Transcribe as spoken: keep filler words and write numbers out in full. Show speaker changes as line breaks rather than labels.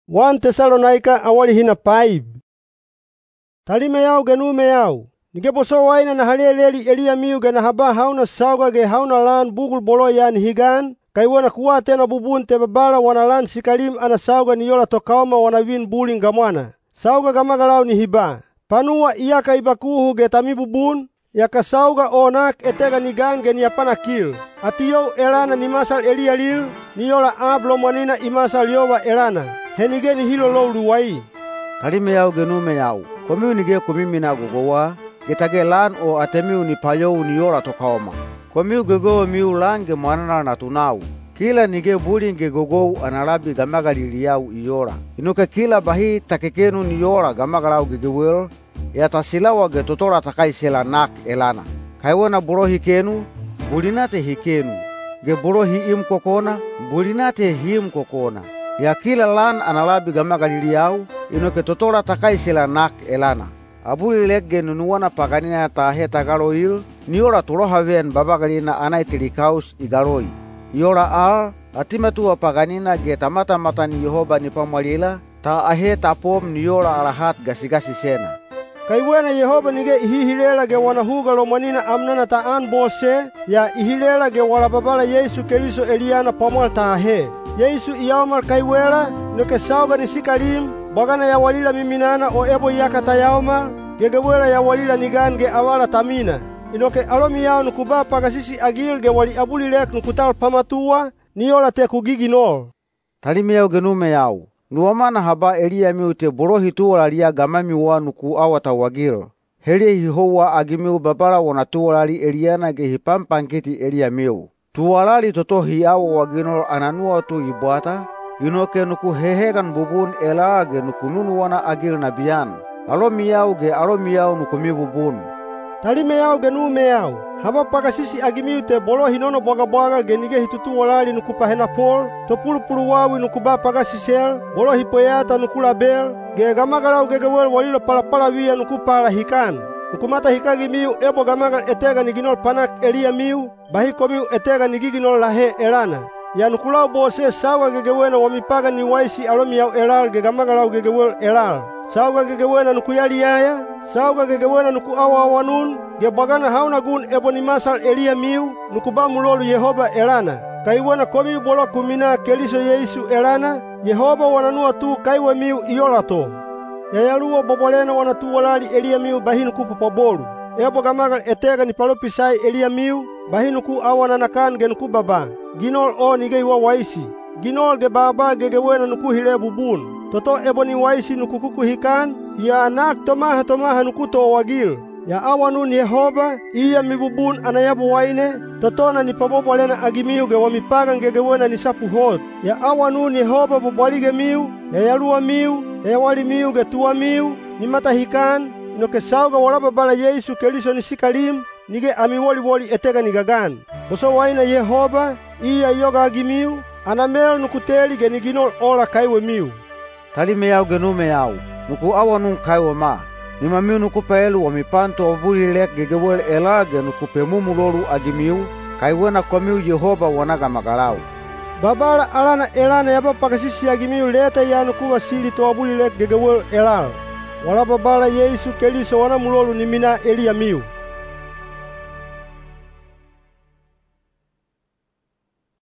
First Thessalonica awali hina five. Talime yao genume yao. Nige boso waina na haleleli Elia miu ge na haba hauna sauga ge hauna lan bugul bolo yan higan. Kai wana kuwa tena bubun te babala wana lan sikalim ana sauga ni yola tokaoma wana win buling gamwana. Sauga gamagalau ni hiba. Panua iyaka ibakuhu ge tami bubun. Yaka sauga onak etega nigan ge ni apana kil. Atiyo elana ni masal Elia lil. Ni yola ablo mwanina imasal yowa elana. Henige ni hilo lo luwai.
Talime yao genume yao. Komiu nige kumimina gugowa. Getage lan o atemiu ni payo ni yola tokaoma. Komiu gego miu lan ge mwanana na tunau. Kila nige buling ge gogo analabi gamagali yao iyora. Inuke kila bahi takekenu ni yora gamagalau ge gewel. Ya tasilawa ge totora takai sela nak elana. Kaiwana burohi kenu, bulinate hikenu. Ge burohi im kokona, bulinate him kokona. Ya kila lan analabi gamagali yao. Inuke totora takai sela nak elana. Abuli legge nunuwana paganina tahe tagaro il. Niora turoha ven babagalina anai tilikaus igaroi. Iora al, atimetua paganina ge tamata mata ni Yehova ni pamalila. Ta ahe tapom niora alahat gasi-gasi sena.
Kaiwena Yehova nige ihihilela ge wanahuga lo manina amnana taan bose. Ya ihilela ge wala babala Yesu Keriso Eliana pamal tahe. Yesu iyaomar kaiwela nuke sauga ni sikalim. Bagana ya walila miminana o ebo yakata yaomar. Gegewela ya walila nigan ge awala tamina. Inoke alomi yao nukuba pagasisi agil ge wali abuli lek nukutal pamatua. Niyola te kugigi nol.
Talime yao genume yao. Nuamana haba Elia miu te borohi tuwala lia gamami wa nuku awata wagil. Helie hihowa agimiu babara wana tuwalali Eliana ge hipampankiti Elia miu. Tuwalali totohi awa waginol ananua tu ibuata. Inoke nuku hehegan bubun ela ge nuku nunu wana agil nabian. Alomi yao ge alomi yao nuku mi bubun.
Talime yao genume yao. Haba pagasisi agimiu te bolo hinono boga-boga genige hitutu walali nuku pahena pol. Topulu-pulu wawi nuku ba pagasisel. Bolo hipoyata nuku label. Ge gamagalau gegewel walilo pala-pala wia nuku pala hikan. Nuku mata hikagi miu ebo gamagal etega niginol panak Elia miu. Bahiko miu etega nigiginol lahe elana. Ya nukulau bose sawa gegewena wamipaga ni waisi alomi yao elal ge gamagalau gegewel elal. Sauga gegewena nuku yali yaya. Sauga gegewena nuku awa awanun. Ge bagana hauna gun ebo ni masal Elia miu. Nuku ba mulolu Yehova elana. Kaiwana komi bolo kumina Keriso Yesu elana. Yehova wananua tu kaiwe miu iolato. Yayaluwa bobolena wanatu walali Elia miu bahinu kupu pabolu. Ebo gamagal etega ni palopisai Elia miu. Bahinu ku awana nakan ge nuku baba. Ginol o nige wa waisi. Ginol ge baba gegewena nuku hile bubun. Toto ebo ni waisi nuku kuku hikan. Ya anak tomaha tomaha nuku to wagil. Ya awanun Yehova iya mibubun anayabu waine. Totona ni pabobolena agimiu ge wamipagan gegewena ni sapu hot. Ya awanun Yehova bobolige miu. Ya yalua miu. Ya wali miu ge tua miu. Ni mata hikan. Inoke sauga walaba bala Yesu Keriso ni sikalim. Nige ami woli woli etega ni gagan. Boso waina Yehova iya yoga agimiu. Anamel nukuteli ge niginol ola kaiwe miu.
Talime yao genume yao. Nuku awanun kaiwe ma. Nima miu nuku paelu wa mipanto wabuli lek gegewel elage nuku pemumu lolu agimiu. Kaiwena komiu Yehova wanaga magalau.
Babala alana elana yaba pakasisi agimiu leta ya nuku wasili to wabuli lek gegewel elal. Wala babala Yesu Keriso wana mulolu nimina Elia miu.